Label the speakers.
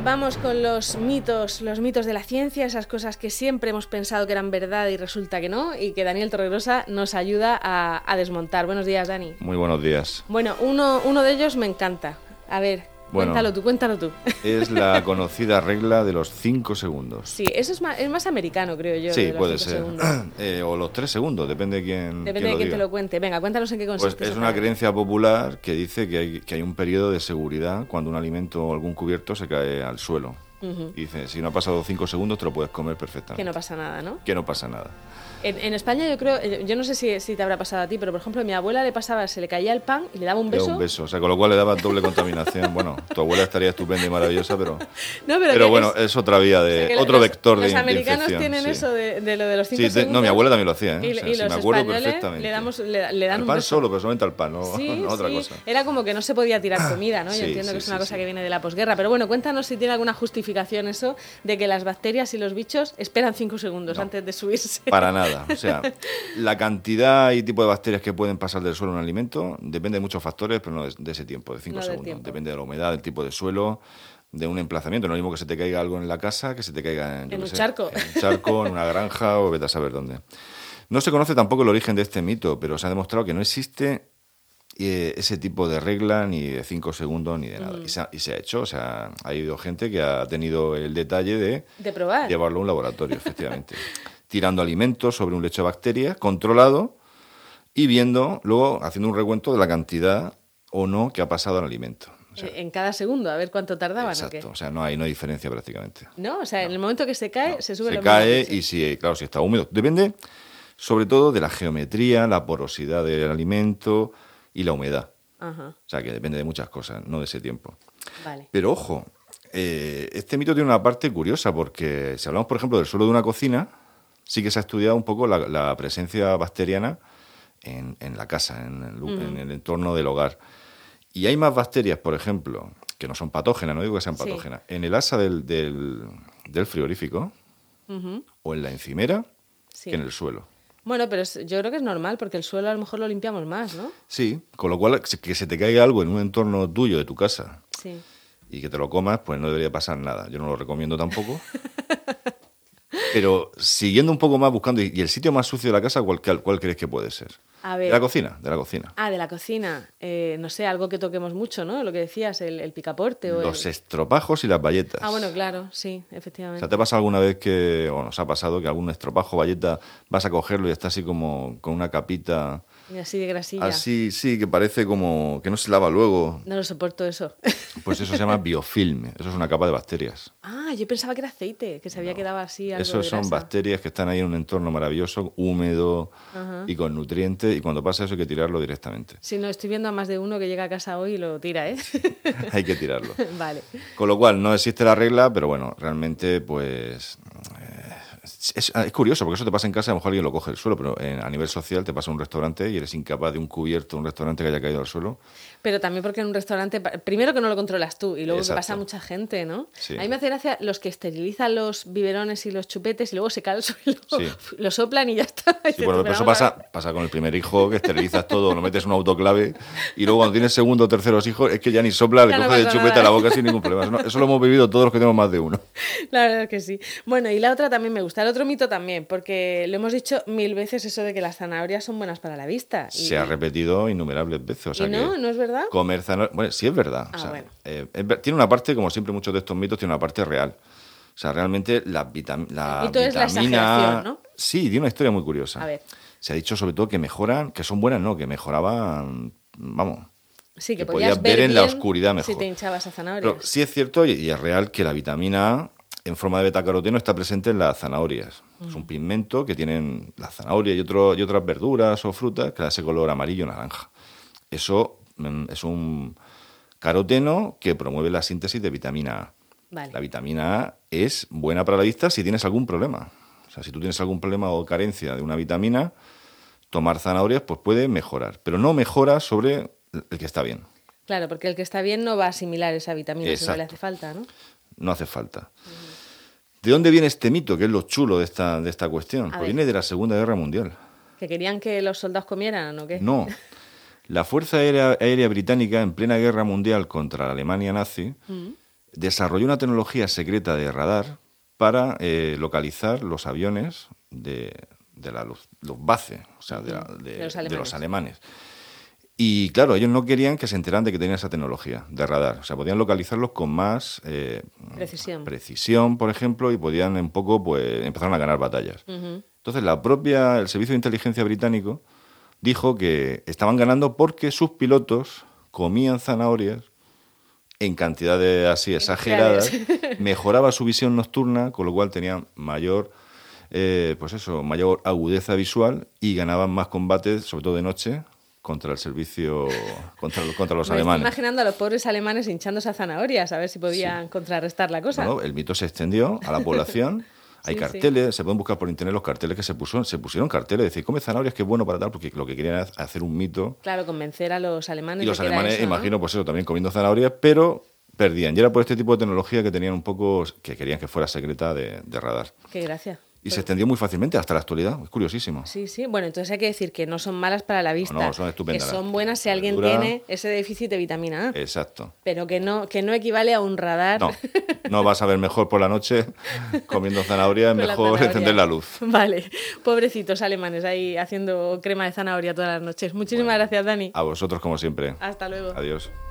Speaker 1: vamos con los mitos de la ciencia, esas cosas que siempre hemos pensado que eran verdad y resulta que no, y que Daniel Torregrosa nos ayuda a desmontar. Buenos días, Dani.
Speaker 2: Muy buenos días.
Speaker 1: Bueno, uno de ellos me encanta. A ver, cuéntalo tú.
Speaker 2: Es la conocida regla de los 5 segundos.
Speaker 1: Sí, eso es más americano, creo yo.
Speaker 2: Sí, puede ser. O los 3 segundos, depende de quién
Speaker 1: te lo cuente. Venga, cuéntanos en qué consiste.
Speaker 2: Pues es una creencia popular que dice que hay un periodo de seguridad cuando un alimento o algún cubierto se cae al suelo. Uh-huh. Y dice, si no ha pasado 5 segundos, te lo puedes comer perfectamente.
Speaker 1: Que no pasa nada, ¿no?
Speaker 2: Que no pasa nada.
Speaker 1: En España yo creo, yo no sé si te habrá pasado a ti, pero por ejemplo a mi abuela se le caía el pan y le daba un beso.
Speaker 2: Le daba un beso, o sea, con lo cual le daba doble contaminación. Bueno, tu abuela estaría estupenda y maravillosa, pero bueno, es otra vía otro vector de infección.
Speaker 1: Los americanos tienen eso de lo de los 5 segundos.
Speaker 2: No, mi abuela también lo hacía, ¿eh?
Speaker 1: Y
Speaker 2: me acuerdo perfectamente.
Speaker 1: Le dan
Speaker 2: al
Speaker 1: un
Speaker 2: pan
Speaker 1: beso.
Speaker 2: solo, pero solamente al pan, no otra cosa.
Speaker 1: Era como que no se podía tirar comida, ¿no? Yo entiendo que es una cosa que viene de la posguerra, pero bueno, cuéntanos si tiene alguna justificación eso de que las bacterias y los bichos esperan 5 segundos antes de subirse.
Speaker 2: Para nada, o sea, la cantidad y tipo de bacterias que pueden pasar del suelo a un alimento depende de muchos factores, pero no de ese tiempo, de 5 segundos. Depende de la humedad, del tipo de suelo, de un emplazamiento. No es lo mismo que se te caiga algo en la casa que se te caiga
Speaker 1: en un charco.
Speaker 2: En un charco, en una granja o vete a saber dónde. No se conoce tampoco el origen de este mito, pero se ha demostrado que no existe ese tipo de regla ni de 5 segundos ni de nada. Y se ha hecho, o sea, ha habido gente que ha tenido el detalle de
Speaker 1: probar.
Speaker 2: Llevarlo a un laboratorio, efectivamente. Tirando alimentos sobre un lecho de bacterias, controlado, y luego haciendo un recuento de la cantidad o no que ha pasado al alimento. O sea,
Speaker 1: en cada segundo, a ver cuánto tardaban.
Speaker 2: Exacto,
Speaker 1: ¿o qué?
Speaker 2: O sea, no hay diferencia prácticamente.
Speaker 1: No, o sea, en el momento que se cae, se sube
Speaker 2: se cae y si está húmedo. Depende, sobre todo, de la geometría, la porosidad del alimento y la humedad.
Speaker 1: Ajá.
Speaker 2: O sea, que depende de muchas cosas, no de ese tiempo.
Speaker 1: Vale.
Speaker 2: Pero ojo, este mito tiene una parte curiosa, porque si hablamos, por ejemplo, del suelo de una cocina, sí que se ha estudiado un poco la presencia bacteriana en la casa, en el entorno del hogar. Y hay más bacterias, por ejemplo, que no son patógenas, no digo que sean patógenas, en el asa del frigorífico o en la encimera que en el suelo.
Speaker 1: Bueno, pero yo creo que es normal, porque el suelo a lo mejor lo limpiamos más, ¿no?
Speaker 2: Sí, con lo cual que se te caiga algo en un entorno tuyo, de tu casa, y que te lo comas, pues no debería pasar nada. Yo no lo recomiendo tampoco. Pero siguiendo un poco más, buscando, y el sitio más sucio de la casa, ¿cuál crees que puede ser?
Speaker 1: A ver.
Speaker 2: De la cocina.
Speaker 1: Ah, de la cocina. No sé, algo que toquemos mucho, ¿no? Lo que decías, el picaporte.
Speaker 2: Los estropajos y las bayetas.
Speaker 1: Ah, bueno, claro, sí, efectivamente.
Speaker 2: O sea, ¿te pasa alguna vez o nos ha pasado que algún estropajo o bayeta vas a cogerlo y está así como con una capita...
Speaker 1: Y así de grasilla.
Speaker 2: Así, sí, que parece como que no se lava luego.
Speaker 1: No lo soporto eso.
Speaker 2: Pues eso se llama biofilm. Eso es una capa de bacterias.
Speaker 1: Ah, yo pensaba que era aceite, que se había quedado así algo
Speaker 2: Eso
Speaker 1: de
Speaker 2: son
Speaker 1: grasa.
Speaker 2: bacterias que están ahí en un entorno maravilloso, húmedo y con nutrientes, y cuando pasa eso hay que tirarlo directamente.
Speaker 1: Sí, no, estoy viendo a más de uno que llega a casa hoy y lo tira, ¿eh?
Speaker 2: Hay que tirarlo.
Speaker 1: Vale.
Speaker 2: Con lo cual no existe la regla, pero bueno, realmente pues... Es curioso, porque eso te pasa en casa, a lo mejor alguien lo coge del suelo, pero a nivel social te pasa en un restaurante y eres incapaz de un cubierto, un restaurante que haya caído al suelo.
Speaker 1: Pero también porque en un restaurante, primero que no lo controlas tú y luego
Speaker 2: Exacto.
Speaker 1: que pasa a mucha gente, ¿no?
Speaker 2: Sí.
Speaker 1: A mí me hace gracia los que esterilizan los biberones y los chupetes y luego se cae al suelo, lo soplan y ya está.
Speaker 2: Sí, bueno, pero eso pasa con el primer hijo, que esterilizas todo, lo metes en un autoclave y luego cuando tienes segundo o terceros hijos es que ya ni sopla, le coges el chupete a la boca sin ningún problema. Eso lo hemos vivido todos los que tenemos más de uno.
Speaker 1: La verdad es que sí. Bueno, y la otra también me gusta, el otro mito también, porque lo hemos dicho 1000 veces eso de que las zanahorias son buenas para la vista.
Speaker 2: Se ha repetido innumerables veces. O sea,
Speaker 1: ¿Y no? ¿No es verdad?
Speaker 2: Comer zanahorias... Bueno, sí es verdad.
Speaker 1: Bueno.
Speaker 2: Tiene una parte, como siempre muchos de estos mitos, tiene una parte real. O sea, realmente la vitamina...
Speaker 1: El mito es la exageración, ¿no?
Speaker 2: Sí, tiene una historia muy curiosa.
Speaker 1: A ver.
Speaker 2: Se ha dicho sobre todo que mejoran, que son buenas, no, que mejoraban, vamos...
Speaker 1: Sí, que
Speaker 2: podías ver en la oscuridad mejor.
Speaker 1: Si te hinchabas a zanahorias.
Speaker 2: Pero sí es cierto y es real que la vitamina A en forma de betacaroteno está presente en las zanahorias. Es un pigmento que tienen las zanahorias y otras verduras o frutas que da ese color amarillo naranja. Eso es un caroteno que promueve la síntesis de vitamina A.
Speaker 1: Vale.
Speaker 2: La vitamina A es buena para la vista si tienes algún problema. O sea, si tú tienes algún problema o carencia de una vitamina, tomar zanahorias pues puede mejorar, pero no mejora sobre el que está bien.
Speaker 1: Claro, porque el que está bien no va a asimilar esa vitamina si no le hace falta, ¿no?
Speaker 2: No hace falta. ¿De dónde viene este mito, que es lo chulo de esta cuestión? Pues viene de la Segunda Guerra Mundial.
Speaker 1: ¿Que querían que los soldados comieran o qué?
Speaker 2: No. La Fuerza Aérea Británica, en plena Guerra Mundial contra la Alemania nazi, desarrolló una tecnología secreta de radar para localizar los aviones de la Luftwaffe, o sea, de los alemanes. Y claro, ellos no querían que se enteraran de que tenían esa tecnología de radar. O sea, podían localizarlos con más precisión, por ejemplo, y podían un poco, pues, empezaron a ganar batallas. Entonces, el Servicio de Inteligencia británico dijo que estaban ganando porque sus pilotos comían zanahorias en cantidades así exageradas, mejoraba su visión nocturna, con lo cual tenían mayor agudeza visual y ganaban más combates, sobre todo de noche, contra el servicio, contra los alemanes.
Speaker 1: Me estoy imaginando a los pobres alemanes hinchándose a zanahorias, a ver si podían contrarrestar la cosa.
Speaker 2: Bueno, el mito se extendió a la población. Hay carteles, se pueden buscar por internet los carteles que se pusieron carteles, decir, come zanahorias, que es bueno para tal, porque lo que querían era hacer un mito.
Speaker 1: Claro, convencer a los alemanes.
Speaker 2: Y los
Speaker 1: de que
Speaker 2: alemanes,
Speaker 1: era eso,
Speaker 2: imagino,
Speaker 1: ¿no?
Speaker 2: pues eso, también comiendo zanahorias, pero perdían. Y era por este tipo de tecnología que tenían un poco, que querían que fuera secreta de radar.
Speaker 1: Qué gracia.
Speaker 2: Y se extendió muy fácilmente hasta la actualidad. Es curiosísimo.
Speaker 1: Sí, sí. Bueno, entonces hay que decir que no son malas para la vista.
Speaker 2: No, son estupendas.
Speaker 1: Que son buenas si alguien tiene ese déficit de vitamina A.
Speaker 2: Exacto.
Speaker 1: Pero que no equivale a un radar.
Speaker 2: No vas a ver mejor por la noche comiendo zanahoria, es mejor encender la luz.
Speaker 1: Vale. Pobrecitos alemanes ahí haciendo crema de zanahoria todas las noches. Muchísimas gracias, Dani.
Speaker 2: A vosotros, como siempre.
Speaker 1: Hasta luego.
Speaker 2: Adiós.